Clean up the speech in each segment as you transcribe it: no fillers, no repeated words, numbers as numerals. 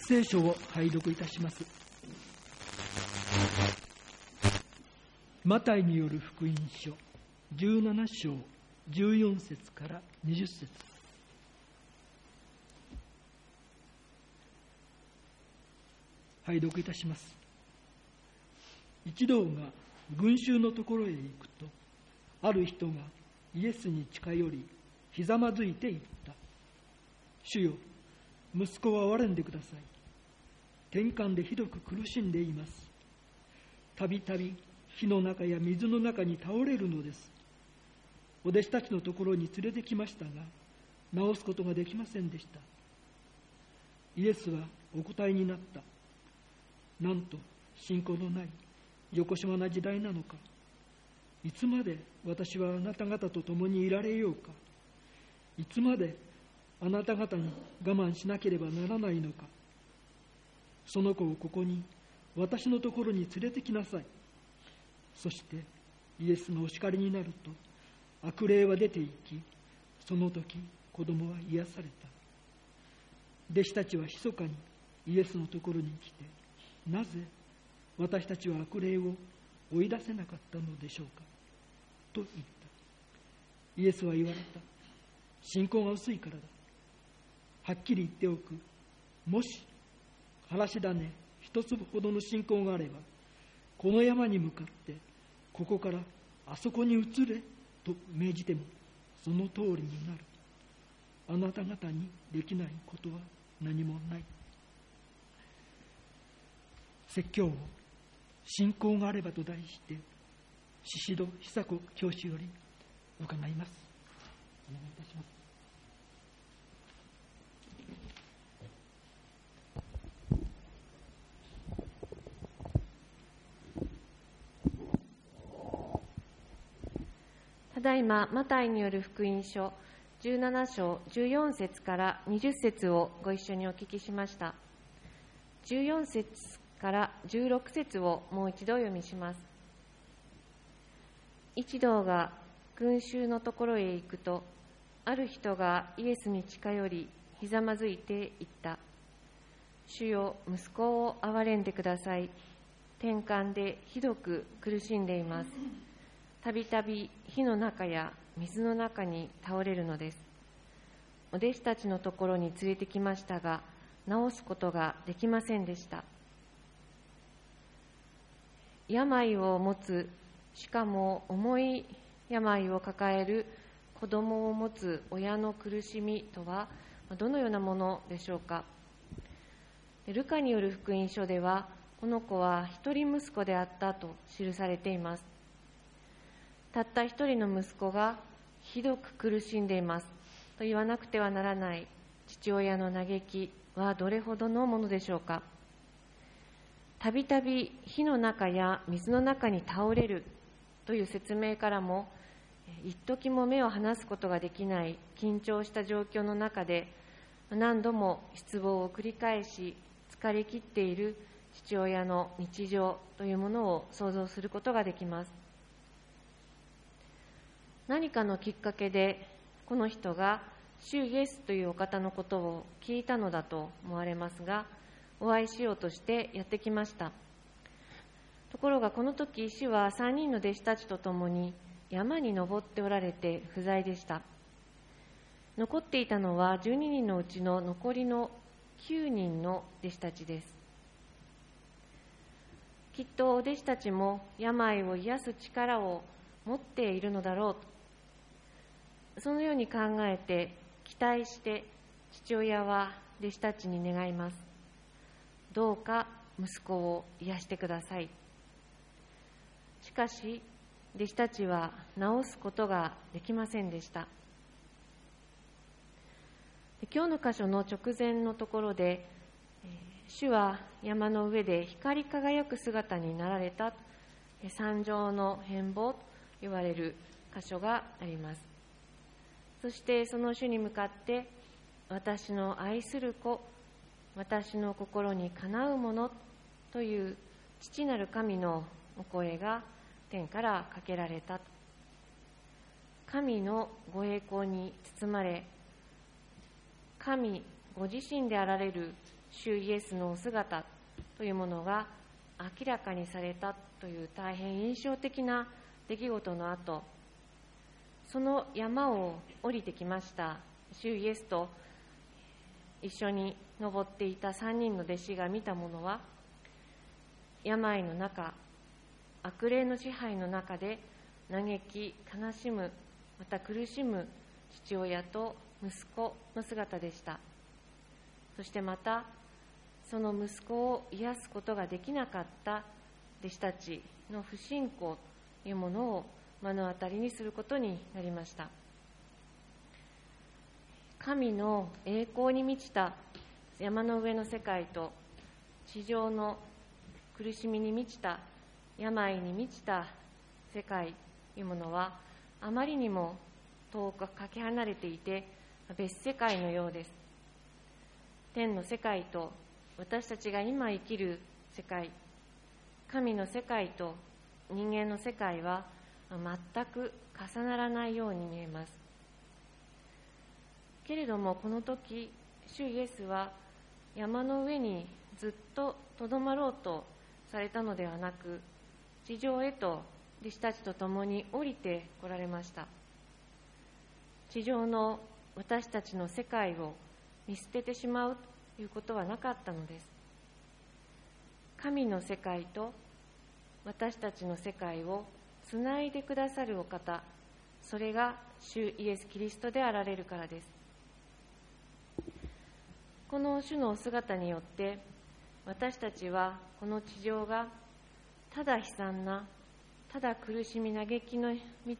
聖書を拝読いたします。マタイによる福音書17章14節から20節。拝読いたします。一同が群衆のところへ行くと、ある人がイエスに近寄り、ひざまずいて言った。主よ、息子は憐れんでください。天寒でひどく苦しんでいます。たびたび火の中や水の中に倒れるのです。お弟子たちのところに連れてきましたが、治すことができませんでした。イエスはお答えになった。なんと信仰のないよこしまな時代なのか。いつまで私はあなた方と共にいられようか。いつまであなた方に我慢しなければならないのか。その子をここに私のところに連れてきなさい。そしてイエスがお叱りになると、悪霊は出て行き、その時子供は癒された。弟子たちは密かにイエスのところに来て、なぜ私たちは悪霊を追い出せなかったのでしょうかと言った。イエスは言われた。信仰が薄いからだ。はっきり言っておく。もしからし種一粒ほどの信仰があれば、この山に向かってここからあそこに移れと命じてもその通りになる。あなた方にできないことは何もない。説教を信仰があればと題して、宍戸久子教師より伺います。お願いいたします。 ただいまマタイによる福音書17章14節から20節をご一緒にお聞きしました。14節から16節をもう一度お読みします。一同が群衆のところへ行くと、ある人がイエスに近寄り、ひざまずいて言った。主よ、息子を憐れんでください。天寒でひどく苦しんでいます。たびたび火の中や水の中に倒れるのです。お弟子たちのところに連れてきましたが、治すことができませんでした。病を持つ、しかも重い病を抱える子供を持つ親の苦しみとはどのようなものでしょうか。ルカによる福音書では、この子は一人息子であったと記されています。たった一人の息子がひどく苦しんでいますと言わなくてはならない父親の嘆きはどれほどのものでしょうか。たびたび火の中や水の中に倒れるという説明からも、一時も目を離すことができない緊張した状況の中で、何度も失望を繰り返し疲れ切っている父親の日常というものを想像することができます。何かのきっかけでこの人が主イエスというお方のことを聞いたのだと思われますが、お会いしようとしてやってきました。ところがこの時、主は3人の弟子たちと共に山に登っておられて不在でした。残っていたのは12人のうちの残りの9人の弟子たちです。きっとお弟子たちも病を癒す力を持っているのだろうと、そのように考えて期待して父親は弟子たちに願います。どうか息子を癒してください。しかし弟子たちは治すことができませんでした。今日の箇所の直前のところで、主は山の上で光り輝く姿になられた山上の変貌と言われる箇所があります。そしてその主に向かって、私の愛する子、私の心にかなうものという父なる神のお声が天からかけられた。神のご栄光に包まれ、神ご自身であられる主イエスのお姿というものが明らかにされたという大変印象的な出来事の後、その山を降りてきました主イエスと一緒に登っていた3人の弟子が見たものは、病の中、悪霊の支配の中で嘆き悲しむ、また苦しむ父親と息子の姿でした。そしてまたその息子を癒すことができなかった弟子たちの不信仰というものを目の当たりにすることになりました。神の栄光に満ちた山の上の世界と地上の苦しみに満ちた、病に満ちた世界というものはあまりにも遠くかけ離れていて別世界のようです。天の世界と私たちが今生きる世界、神の世界と人間の世界は全く重ならないように見えます。けれどもこの時、主イエスは山の上にずっととどまろうとされたのではなく、地上へと弟子たちと共に降りてこられました。地上の私たちの世界を見捨ててしまうということはなかったのです。神の世界と私たちの世界をつないでくださるお方、それが主イエス・キリストであられるからです。この主のお姿によって私たちはこの地上がただ悲惨な、ただ苦しみ嘆きに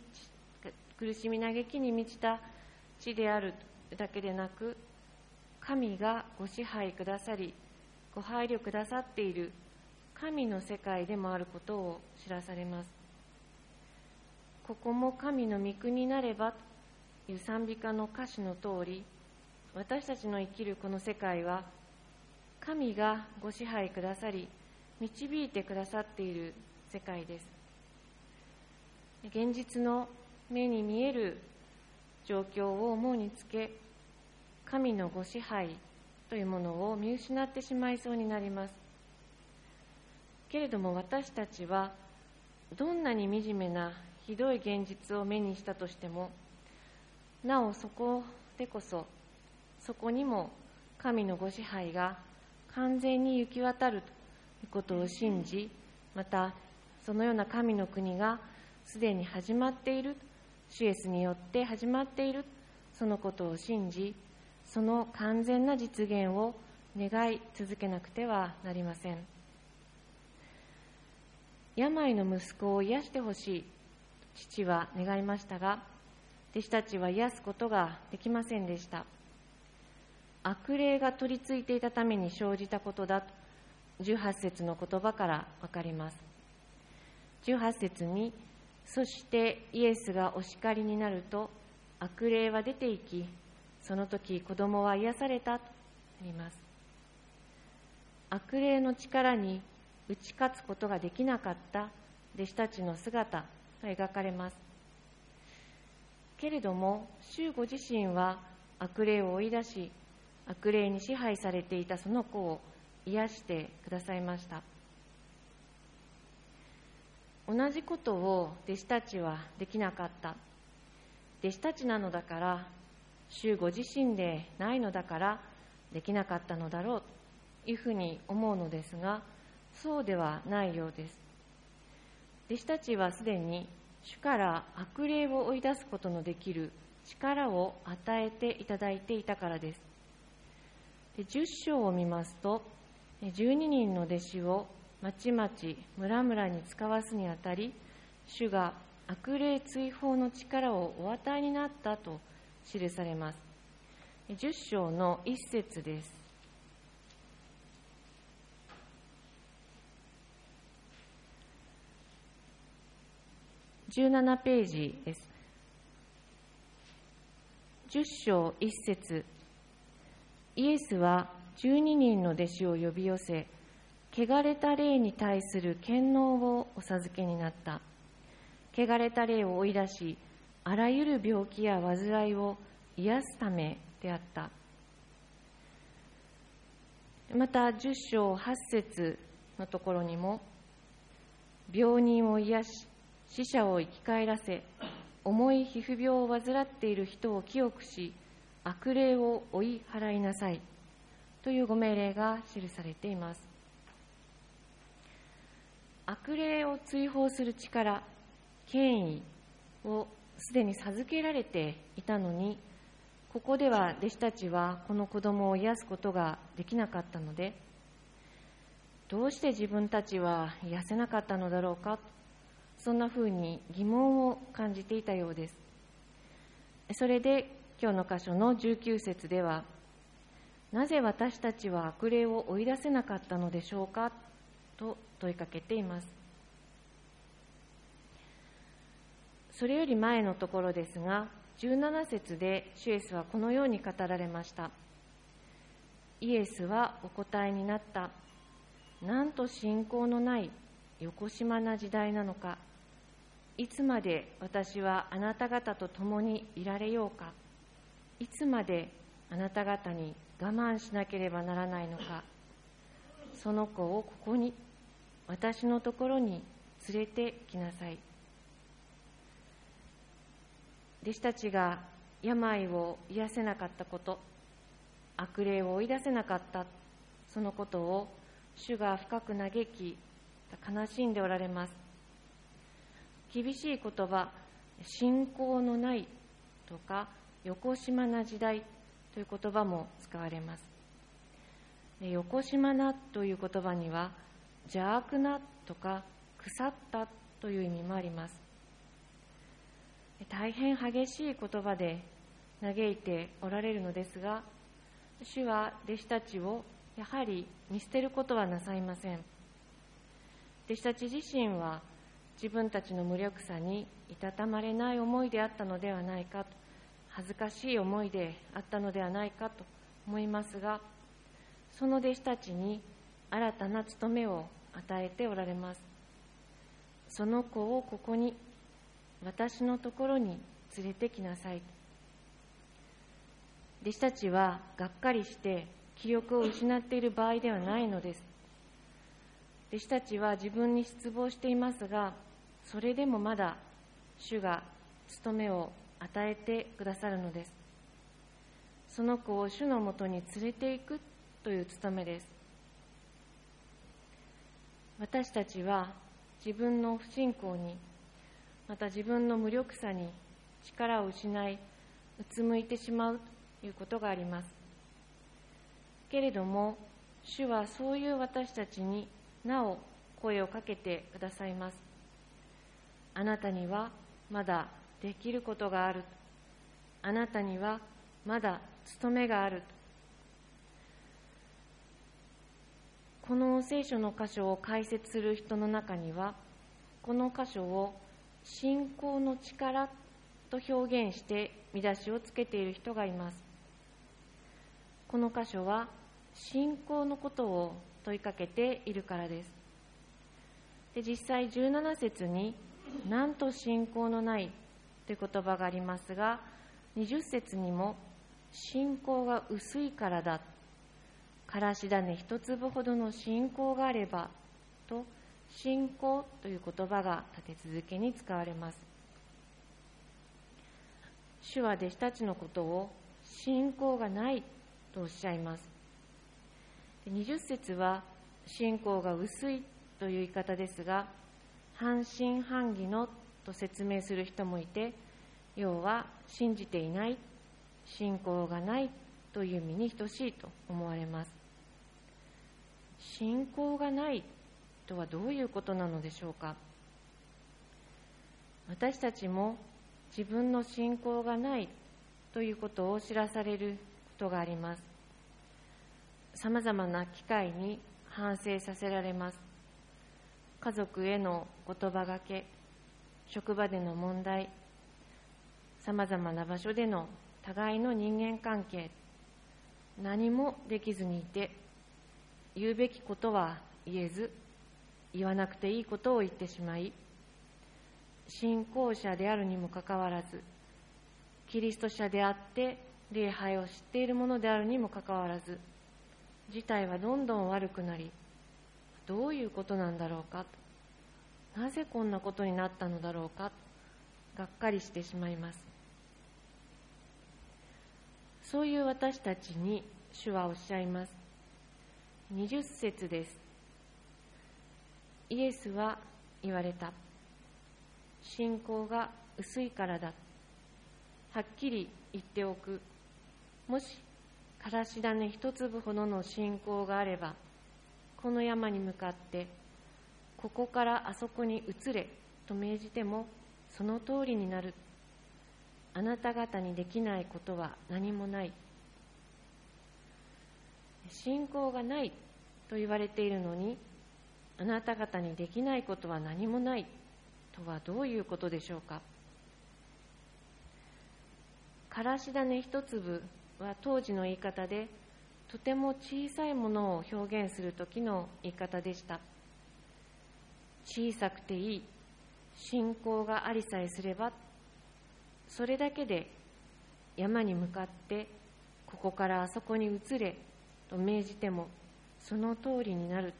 満ちた地であるだけでなく、神がご支配くださりご配慮くださっている神の世界でもあることを知らされます。ここも神の御国になればという賛美歌の歌詞の通り、私たちの生きるこの世界は神がご支配くださり導いてくださっている世界です。現実の目に見える状況を思うにつけ、神のご支配というものを見失ってしまいそうになります。けれども私たちはどんなに惨めなひどい現実を目にしたとしても、なおそこでこそ、そこにも神のご支配が完全に行き渡るということを信じ、またそのような神の国がすでに始まっている、主イエスによって始まっている、そのことを信じ、その完全な実現を願い続けなくてはなりません。病の息子を癒してほしい、父は願いましたが、弟子たちは癒すことができませんでした。悪霊が取り付いていたために生じたことだと18節の言葉から分かります。18節に、そしてイエスがお叱りになると悪霊は出て行き、その時子供は癒されたとあります。悪霊の力に打ち勝つことができなかった弟子たちの姿が描かれます。けれども主ご自身は悪霊を追い出し、悪霊に支配されていたその子を癒してくださいました。同じことを弟子たちはできなかった。弟子たちなのだから、主ご自身でないのだからできなかったのだろうというふうに思うのですが、そうではないようです。弟子たちはすでに主から悪霊を追い出すことのできる力を与えていただいていたからです。10章を見ますと、12人の弟子をまちまち村々に使わすにあたり、主が悪霊追放の力をお与えになったと記されます。10章の1節です。17ページです。10章1節、イエスは12人の弟子を呼び寄せ、汚れた霊に対する権能をお授けになった。汚れた霊を追い出し、あらゆる病気や患いを癒すためであった。 また10章8節のところにも、病人を癒し、死者を生き返らせ、重い皮膚病を患っている人を清くし、悪霊を追い払いなさいというご命令が記されています。悪霊を追放する力、権威をすでに授けられていたのに、ここでは弟子たちはこの子供を癒すことができなかったので、どうして自分たちは癒せなかったのだろうか、そんなふうに疑問を感じていたようです。それで今日の箇所の19節では、なぜ私たちは悪霊を追い出せなかったのでしょうかと問いかけています。それより前のところですが、17節で主イエスはこのように語られました。イエスはお答えになった。なんと信仰のないよこしまな時代なのか。いつまで私はあなた方と共にいられようか。いつまであなた方に我慢しなければならないのか。その子をここに、私のところに連れてきなさい。弟子たちが病を癒せなかったこと、悪霊を追い出せなかった、そのことを主が深く嘆き、悲しんでおられます。厳しい言葉、信仰のないとか、よこしまな時代という言葉も使われます。よこしまなという言葉には、邪悪なとか腐ったという意味もあります。大変激しい言葉で嘆いておられるのですが、主は弟子たちをやはり見捨てることはなさいません。弟子たち自身は自分たちの無力さにいたたまれない思いであったのではないかと、恥ずかしい思いであったのではないかと思いますが、その弟子たちに新たな務めを与えておられます。その子をここに、私のところに連れてきなさい。弟子たちはがっかりして記憶を失っている場合ではないのです。弟子たちは自分に失望していますが、それでもまだ主が務めを与えてくださるのです。その子を主のもとに連れていくという務めです。私たちは自分の不信仰に、また自分の無力さに力を失い、うつむいてしまうということがあります。けれども、主はそういう私たちになお声をかけてくださいます。あなたにはまだできることがある。あなたにはまだ務めがある。この聖書の箇所を解説する人の中には、この箇所を信仰の力と表現して見出しをつけている人がいます。この箇所は信仰のことを問いかけているからです。で、実際17節になんと信仰のないという言葉がありますが、20節にも信仰が薄いからだ、からし種一粒ほどの信仰があればと、信仰という言葉が立て続けに使われます。主は弟子たちのことを信仰がないとおっしゃいます。20節は信仰が薄いという言い方ですが、半信半疑のと説明する人もいて、要は信じていない、信仰がないという意味に等しいと思われます。信仰がないとはどういうことなのでしょうか。私たちも自分の信仰がないということを知らされることがあります。さまざまな機会に反省させられます。家族への言葉がけ、職場での問題、さまざまな場所での互いの人間関係、何もできずにいて、言うべきことは言えず、言わなくていいことを言ってしまい、信仰者であるにもかかわらず、キリスト者であって礼拝を知っているものであるにもかかわらず、 事態はどんどん悪くなり、どういうことなんだろうか、なぜこんなことになったのだろうか、がっかりしてしまいます。そういう私たちに主はおっしゃいます。20節です。イエスは言われた。信仰が薄いからだ。はっきり言っておく。もしからし種一粒ほどの信仰があれば、この山に向かってここからあそこに移れと命じてもその通りになる。あなた方にできないことは何もない。信仰がないと言われているのに、あなた方にできないことは何もないとはどういうことでしょうか。からし種一粒は当時の言い方で、とても小さいものを表現する時の言い方でした。小さくていい、信仰がありさえすれば、それだけで山に向かってここからあそこに移れと命じてもその通りになる。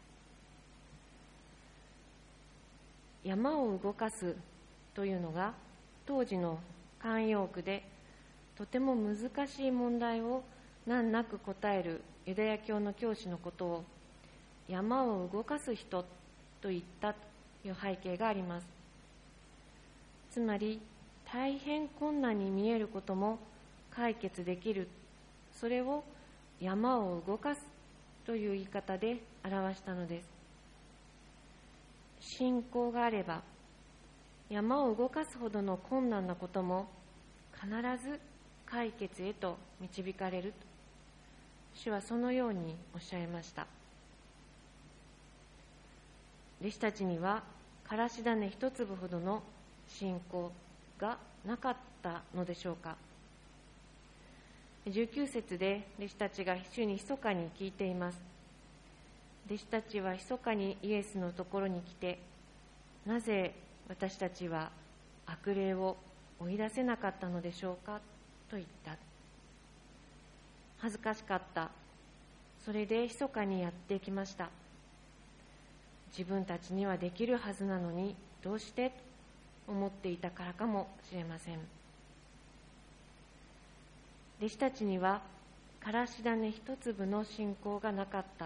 山を動かすというのが当時の慣用句で、とても難しい問題を難なく答えるユダヤ教の教師のことを山を動かす人と言ったという背景があります。つまり大変困難に見えることも解決できる、それを山を動かすという言い方で表したのです。信仰があれば山を動かすほどの困難なことも必ず解決へと導かれると、主はそのようにおっしゃいました。弟子たちにはからし種一粒ほどの信仰がなかったのでしょうか。19節で弟子たちが主に密かに聞いています。弟子たちは密かにイエスのところに来て、なぜ私たちは悪霊を追い出せなかったのでしょうかと言った。恥ずかしかった。それで密かにやってきました。自分たちにはできるはずなのにどうしてと思っていたからかもしれません。弟子たちにはからし種一粒の信仰がなかった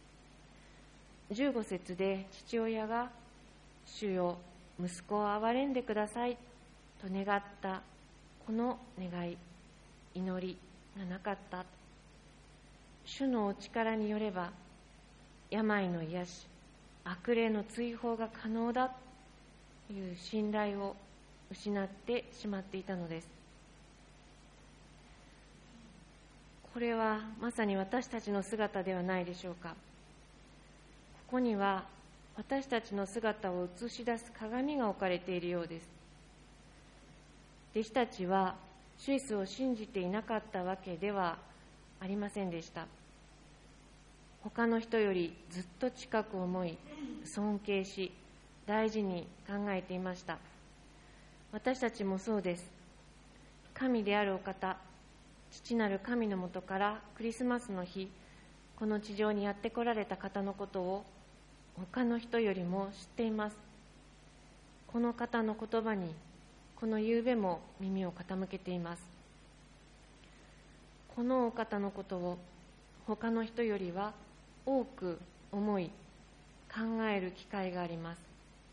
。15節で父親が、主よ、息子を憐れんでくださいと願ったこの願い、祈りがなかった。主のお力によれば病の癒し、悪霊の追放が可能だという信頼を失ってしまっていたのです。これはまさに私たちの姿ではないでしょうか。ここには私たちの姿を映し出す鏡が置かれているようです。弟子たちは主イエスを信じていなかったわけではありませんでした。他の人よりずっと近く思い、尊敬し、大事に考えていました。私たちもそうです。神であるお方、父なる神のもとからクリスマスの日、この地上にやって来られた方のことを他の人よりも知っています。この方の言葉にこの夕べも耳を傾けています。このお方のことを他の人よりは多く思い考える機会があります。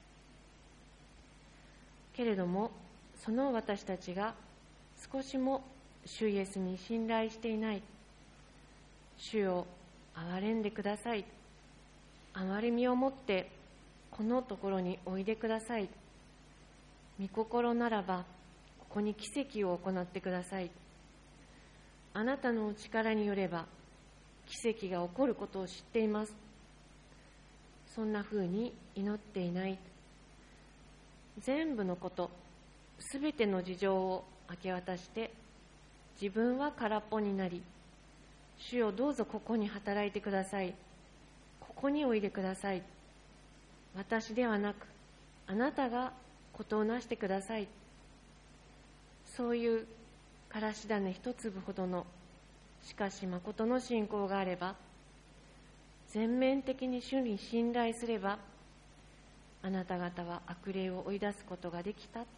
けれどもその私たちが少しも主イエスに信頼していない。主を憐れんでください、憐れみをもってこのところにおいでください、御心ならばここに奇跡を行ってください、あなたのお力によれば奇跡が起こることを知っています。そんなふうに祈っていない。全部のこと、すべての事情を明け渡して自分は空っぽになり、主よどうぞここに働いてください、ここにおいでください、私ではなくあなたがことをなしてください、そういうからし種一粒ほどのしかし誠の信仰があれば全面的に主に信頼すれば、あなた方は悪霊を追い出すことができた。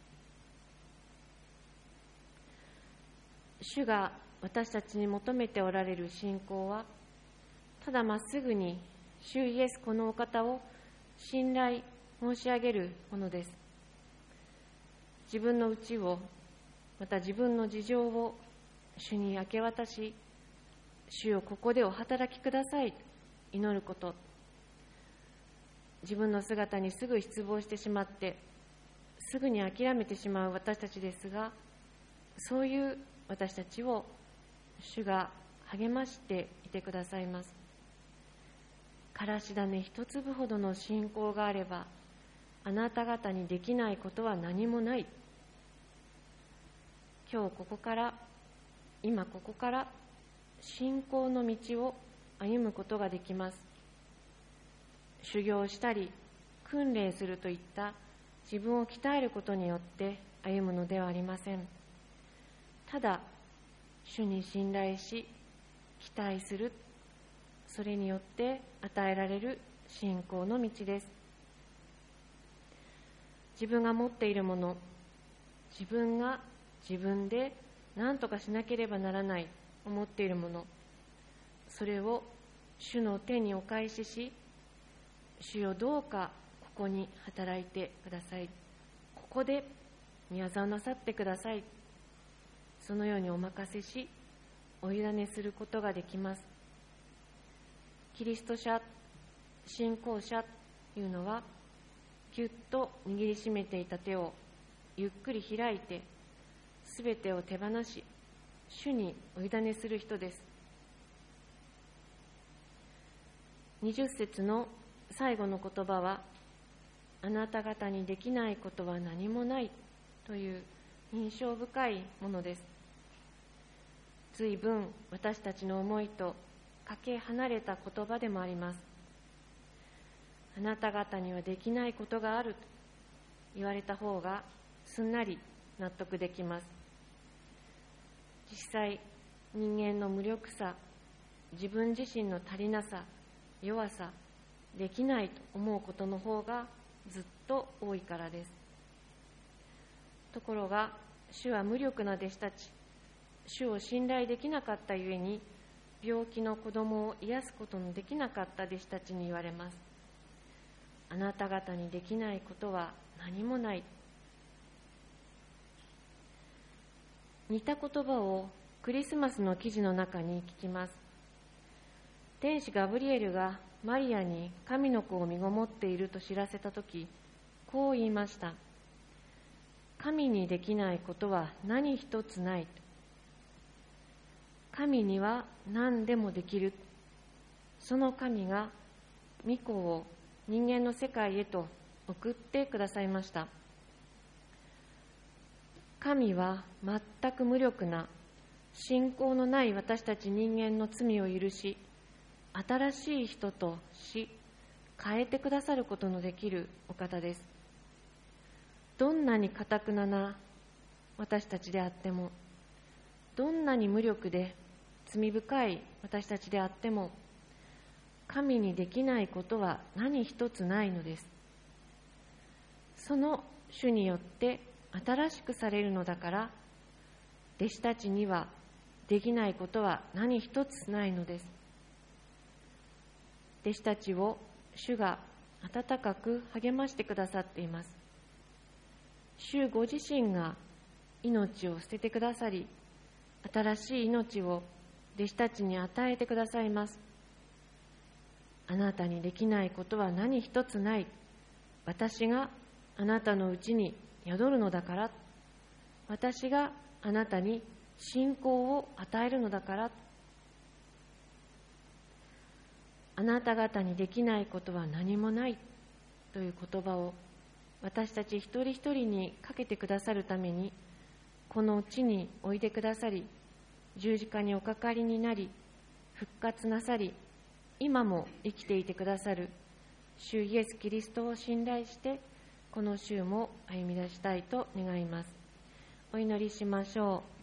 主が私たちに求めておられる信仰は、ただまっすぐに主イエスこのお方を信頼申し上げるものです。自分の内を、また自分の事情を主に明け渡し、主よここでお働きくださいと祈ること。自分の姿にすぐ失望してしまって、すぐに諦めてしまう私たちですが、そういう私たちを主が励ましていてくださいます。からし種一粒ほどの信仰があれば、あなた方にできないことは何もない。今日ここから、今ここから信仰の道を歩むことができます。修行したり訓練するといった自分を鍛えることによって歩むのではありません。ただ主に信頼し期待する、それによって与えられる信仰の道です。自分が持っているもの、自分が自分で何とかしなければならないと思っているもの、それを主の手にお返しし、主よどうかここに働いてください、ここで御業をなさってください、そのようにお任せしお委ねすることができます。キリスト者、信仰者というのは、ぎゅっと握りしめていた手をゆっくり開いて、すべてを手放し主にお委ねする人です。20節の最後の言葉は、あなた方にできないことは何もないという印象深いものです。随分私たちの思いとかけ離れた言葉でもあります。あなた方にはできないことがあると言われた方がすんなり納得できます。実際、人間の無力さ、自分自身の足りなさ、弱さ、できないと思うことの方がずっと多いからです。ところが、主は無力な弟子たち、主を信頼できなかったゆえに、病気の子供を癒すことのできなかった弟子たちに言われます。あなた方にできないことは何もない。似た言葉をクリスマスの記事の中に聞きます。天使ガブリエルがマリアに神の子を身ごもっていると知らせたとき、こう言いました。神にできないことは何一つない。神には何でもできる。その神が御子を人間の世界へと送ってくださいました。神は全く無力な、信仰のない私たち人間の罪を許し、新しい人とし、変えてくださることのできるお方です。どんなに堅くなな私たちであっても、どんなに無力で罪深い私たちであっても、神にできないことは何一つないのです。その主によって新しくされるのだから、弟子たちにはできないことは何一つないのです。弟子たちを主が温かく励ましてくださっています。主ご自身が命を捨ててくださり、新しい命を弟子たちに与えてくださいます。あなたにできないことは何一つない。私があなたのうちに宿るのだから。私があなたに信仰を与えるのだから。あなた方にできないことは何もないという言葉を私たち一人一人にかけてくださるために、この地においでくださり、十字架におかかりになり、復活なさり、今も生きていてくださる主イエス・キリストを信頼して、この週も歩み出したいと願います。お祈りしましょう。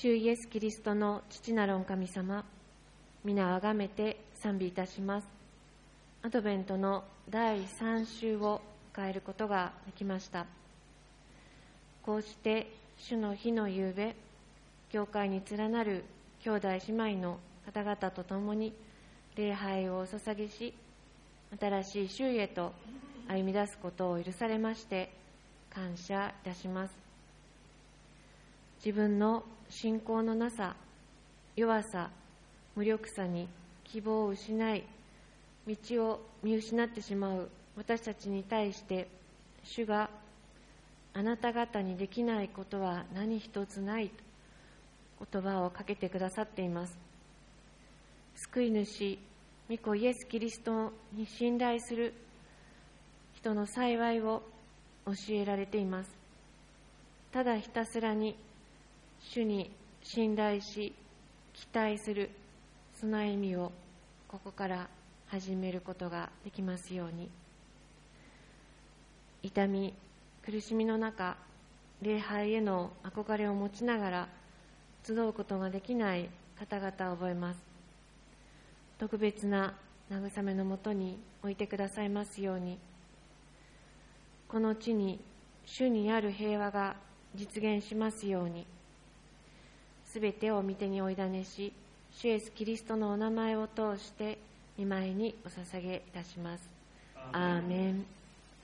主イエス・キリストの父なる御神様、皆をあがめて賛美いたします。アドベントの第3週を迎えることができました。こうして主の日の夕べ、教会に連なる兄弟姉妹の方々と共に礼拝をお捧げし、新しい週へと歩み出すことを許されまして感謝いたします。自分の信仰のなさ、弱さ、無力さに希望を失い、道を見失ってしまう私たちに対して、主があなた方にできないことは何一つないと言葉をかけてくださっています。救い主、御子イエス・キリストに信頼する人の幸いを教えられています。ただひたすらに主に信頼し、期待する、その歩みをここから始めることができますように。痛み、苦しみの中、礼拝への憧れを持ちながら集うことができない方々を覚えます。特別な慰めのもとに置いてくださいますように。この地に主にある平和が実現しますように。すべてを御手にお委ねし、主イエスキリストのお名前を通して御前にお捧げいたします。アーメン。